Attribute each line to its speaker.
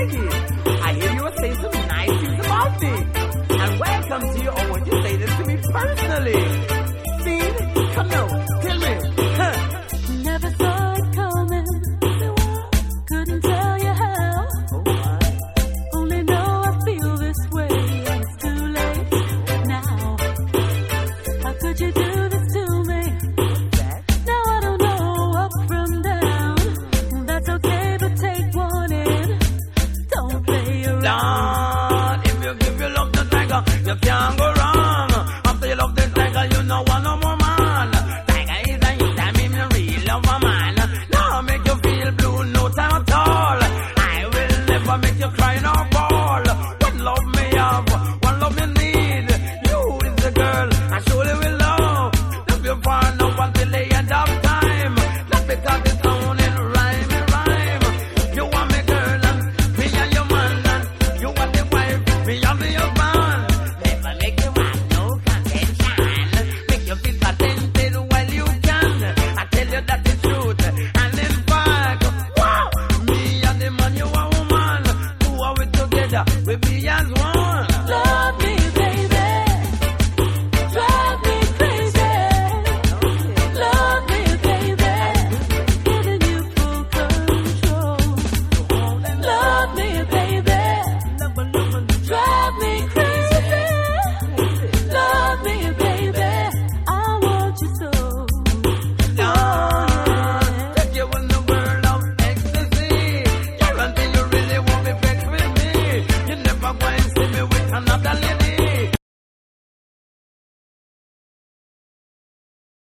Speaker 1: Maggie, I hear you were saying some nice things about me. And when I come to you, I want you to say this to me personally.